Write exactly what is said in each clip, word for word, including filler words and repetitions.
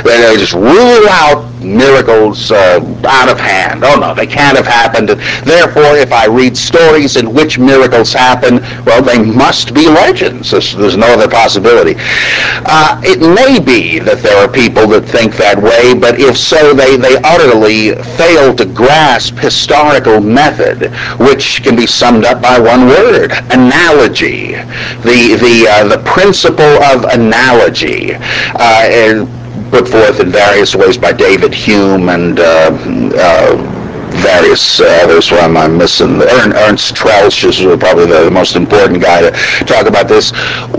They just rule out miracles uh, out of hand. Oh no, they can't have happened. Therefore, if I read stories in which miracles happen, well, they must be legends. There's, there's no other possibility. Uh, it may be that there are people that think that way, but if so, they, they utterly fail to grasp historical method, which can be summed up by one word: analogy. The, the, uh, the principle of analogy. Uh, put forth in various ways by David Hume and uh, uh, various uh, others. Who am I missing? Ernst Troeltsch is probably the most important guy to talk about this.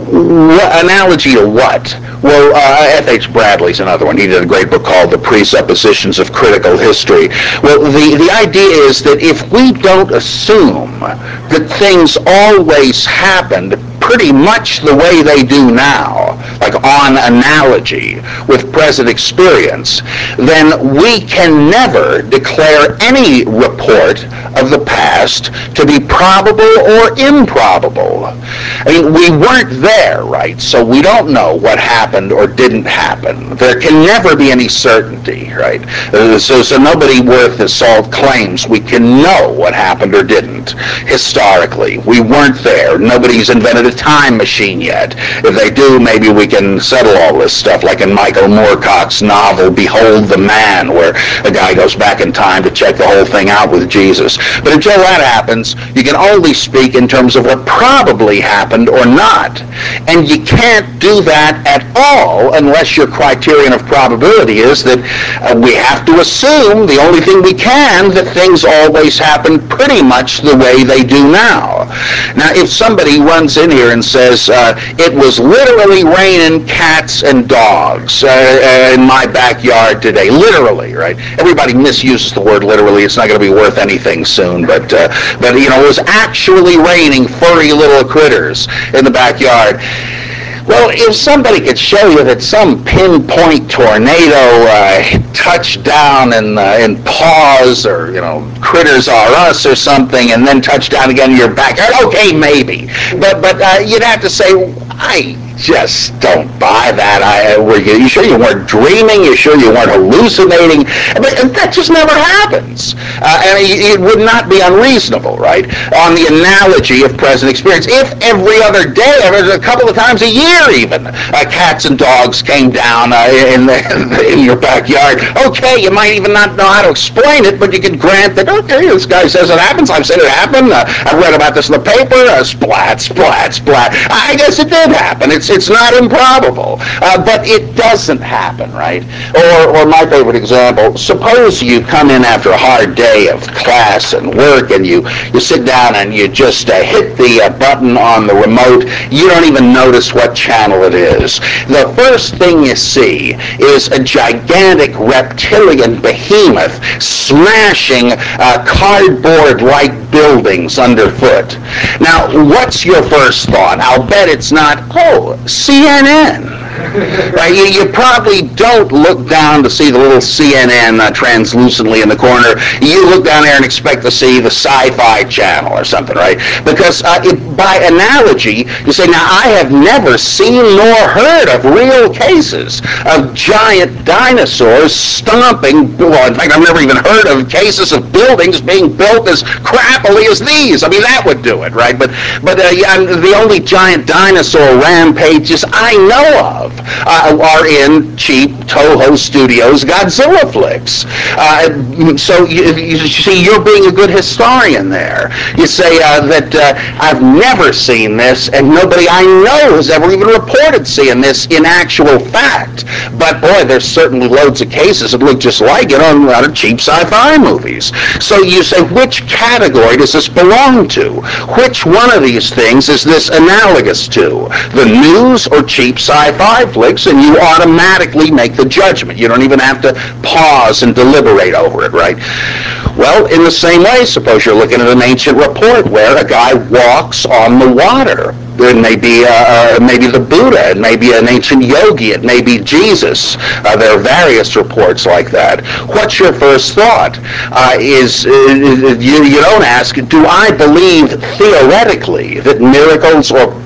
What, analogy to what? Well, uh, F H Bradley's another one. He did a great book called The Presuppositions of Critical History. Well, the, the idea is that if we don't assume that things always happened pretty much the way they do now, like on analogy with present experience, then we can never declare any report of the past to be probable or improbable. I mean, we weren't there, right? So we don't know what happened or didn't happen. There can never be any certainty, right? Uh, so, so nobody worth his salt claims we can know what happened or didn't historically. We weren't there. Nobody's invented a time machine yet. If they do, maybe we can settle all this stuff, like in Michael Moorcock's novel Behold the Man, where a guy goes back in time to check the whole thing out with Jesus. But until that happens, you can only speak in terms of what probably happened or not. And you can't do that at all unless your criterion of probability is that uh, we have to assume, the only thing we can, that things always happen pretty much the way they do now. Now, if somebody runs in here and says, uh, it was literally raining cats and dogs uh, in my backyard today, literally, right? Everybody misuses the word literally. It's not going to be worth anything soon, but, uh, but you know, it was actually raining furry little critters in the backyard. Well, if somebody could show you that some pinpoint tornado uh, touched down and, uh, and paused, or, you know, Critters R Us or something, and then touched down again in your backyard, okay, maybe. But, but uh, you'd have to say, I just don't buy that. I, were you, you sure you weren't dreaming? You sure you weren't hallucinating? But that just never happens. Uh, and it, it would not be unreasonable, right, on the analogy of present experience. If every other day, a couple of times a year even, uh, cats and dogs came down uh, in, the, in your backyard, okay, you might even not know how to explain it, but you can grant that, okay, this guy says it happens, I've seen it happen, uh, I've read about this in the paper, uh, splat, splat, splat. I guess it did happen. It's It's not improbable, uh, but it doesn't happen, right? Or, or my favorite example, suppose you come in after a hard day of class and work, and you, you sit down and you just uh, hit the uh, button on the remote. You don't even notice what channel it is. The first thing you see is a gigantic reptilian behemoth smashing uh, cardboard-like buildings underfoot. Now, what's your first thought? I'll bet it's not, oh, C N N. Right? You, you probably don't look down to see the little C N N uh, translucently in the corner. You look down there and expect to see the Sci-Fi Channel or something, right? Because uh, it, by analogy, you say, now I have never seen nor heard of real cases of giant dinosaurs stomping, well, in fact, I've never even heard of cases of buildings being built as crappily as these. I mean, that would do it, right? But, but uh, yeah, the only giant dinosaur rampages I know of Uh, are in cheap Toho Studios Godzilla flicks. Uh, so you, you see, you're being a good historian there. You say uh, that uh, I've never seen this, and nobody I know has ever even reported seeing this in actual fact. But boy, there's certainly loads of cases that look just like it on a lot of cheap sci-fi movies. So you say, which category does this belong to? Which one of these things is this analogous to? The news or cheap sci-fi flicks? And you automatically make the judgment. You don't even have to pause and deliberate over it, right? Well, in the same way, suppose you're looking at an ancient report where a guy walks on the water. It may be uh, maybe the Buddha, it may be an ancient yogi, it may be Jesus. Uh, there are various reports like that. What's your first thought? Uh, is uh, you, you don't ask, do I believe theoretically that miracles or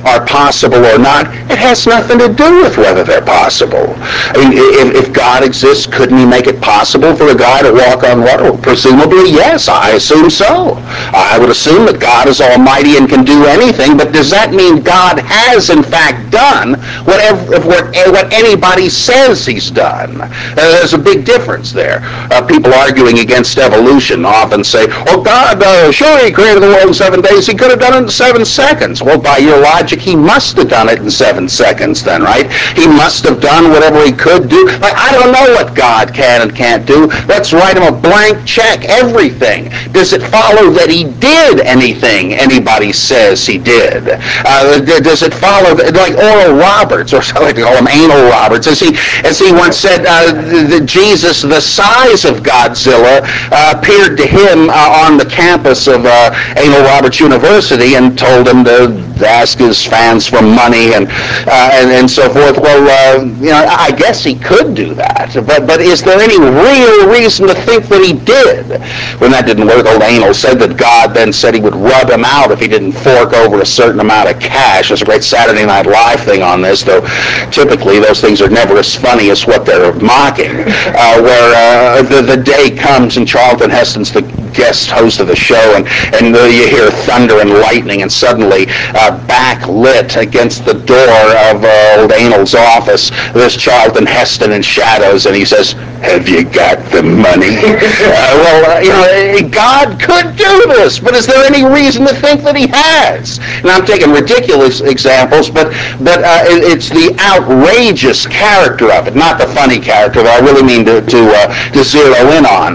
are possible or not, it has nothing to do with whether they're possible. I mean, if, if God exists, couldn't he make it possible for a guy to walk on water? Well, presumably, yes, I assume so. I would assume that God is almighty and can do anything, but does that mean God has, in fact, done whatever, what, what anybody says he's done? Uh, there's a big difference there. Uh, people arguing against evolution often say, oh, God, uh, sure, he created the world in seven days. He could have done it in seven seconds. Well, by your logic, he must have done it in seven seconds then, right? He must have done whatever he could do. Like, I don't know what God can and can't do. Let's write him a blank check, everything. Does it follow that he did anything anybody says he did? Uh, does it follow, that, like Oral Roberts, or I like to call him Anal Roberts, as he, as he once said, uh, the, the Jesus, the size of Godzilla, uh, appeared to him uh, on the campus of uh, Anal Roberts University and told him to ask his fans for money and uh, and, and so forth. Well, uh, you know, I guess he could do that, but but is there any real reason to think that he did? When that didn't work, old Anal said that God then said he would rub him out if he didn't fork over a certain amount of cash. There's a great Saturday Night Live thing on this, though typically those things are never as funny as what they're mocking, uh, where uh, the, the day comes and Charlton Heston's the guest host of the show, and, and uh, you hear thunder and lightning, and suddenly uh, backlit against the door of uh, old Anal's office, there's Charlton Heston in shadows, and he says, have you got the money? uh, well, uh, you know, God could do this, but is there any reason to think that he has? And I'm taking ridiculous examples, but but uh, it, it's the outrageous character of it, not the funny character that I really mean to, to, uh, to zero in on.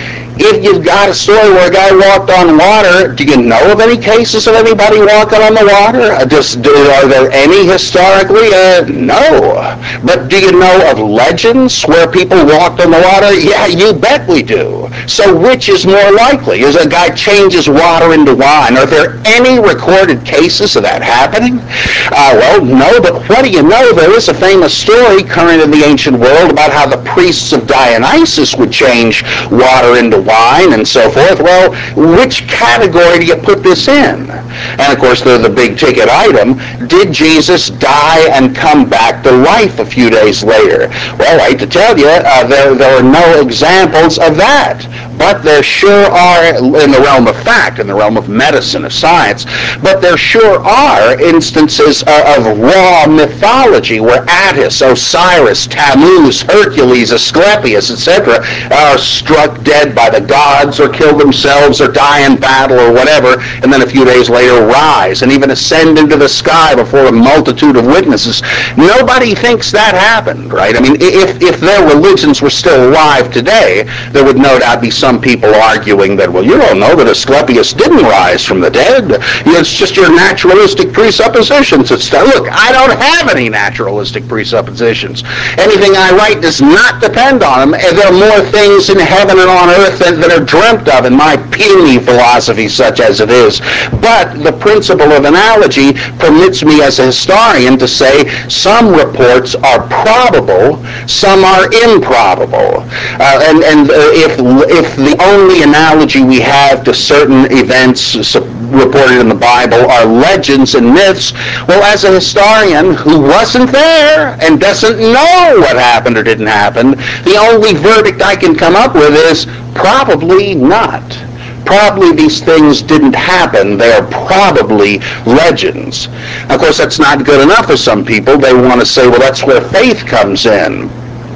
If you've got a story where a guy walked on water, do you know of any cases of anybody walking on the water? Uh, just, do, are there any historically? Uh, no. But do you know of legends where people walked on the water? Yeah, you bet we do. So which is more likely? Is a guy changes water into wine? Are there any recorded cases of that happening? Uh, well, no, but what do you know? There is a famous story current in the ancient world about how the priests of Dionysus would change water into wine and so forth. Well, which category do you put this in? And of course, the, the big ticket item, did Jesus die and come back to life a few days later? Well, I hate to tell you, uh, there, there are no examples of that. But there sure are, in the realm of fact, in the realm of medicine, of science, but there sure are instances uh, of raw mythology where Attis, Osiris, Tammuz, Hercules, Asclepius, et cetera are struck dead by the gods or kill themselves or die in battle or whatever, and then a few days later rise and even ascend into the sky before a multitude of witnesses. Nobody thinks that happened, right? I mean, if, if their religions were still alive today, there would no doubt be some people arguing that, well, you don't know that Asclepius didn't rise from the dead. It's just your naturalistic presuppositions. It's, look, I don't have any naturalistic presuppositions. Anything I write does not depend on them, and there are more things in heaven and on earth that, that are dreamt of in my puny philosophy, such as it is. But the principle of analogy permits me as a historian to say some reports are probable, some are improbable. Uh, and and uh, if, if the only analogy we have to certain events reported in the Bible are legends and myths, well, as a historian who wasn't there and doesn't know what happened or didn't happen, the only verdict I can come up with is probably not. Probably these things didn't happen. They are probably legends. Of course, that's not good enough for some people. They want to say, well, that's where faith comes in.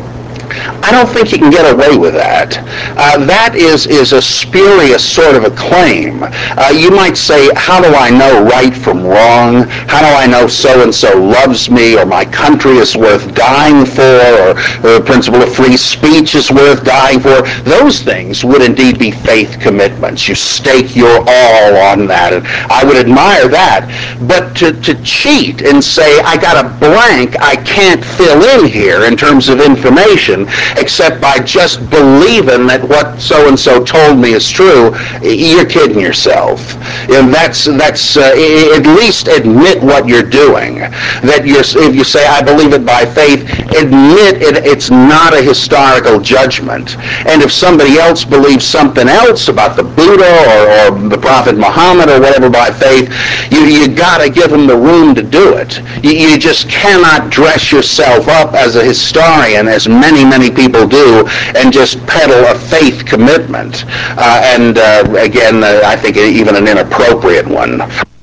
I don't think you can get away with that. Uh, that is, is a spurious sort of a claim. Uh, you might say, how do I know right from wrong? How do I know so-and-so loves me, or my country is worth dying for, or the principle of free speech is worth dying for? Those things would indeed be faith commitments. You stake your all on that, and I would admire that. But to, to cheat and say, I got a blank I can't fill in here in terms of information, except by just believing that what so-and-so told me is true, you're kidding yourself. And that's, that's uh, at least admit what you're doing. That you're, if you say, I believe it by faith, admit it, it's not a historical judgment. And if somebody else believes something else about the Buddha or, or the Prophet Muhammad or whatever by faith, you, you got to give them the room to do it. You, you just cannot dress yourself up as a historian, as many, many people do, and just peddle a faith commitment. Uh, and uh, again, uh, I think even an inappropriate one.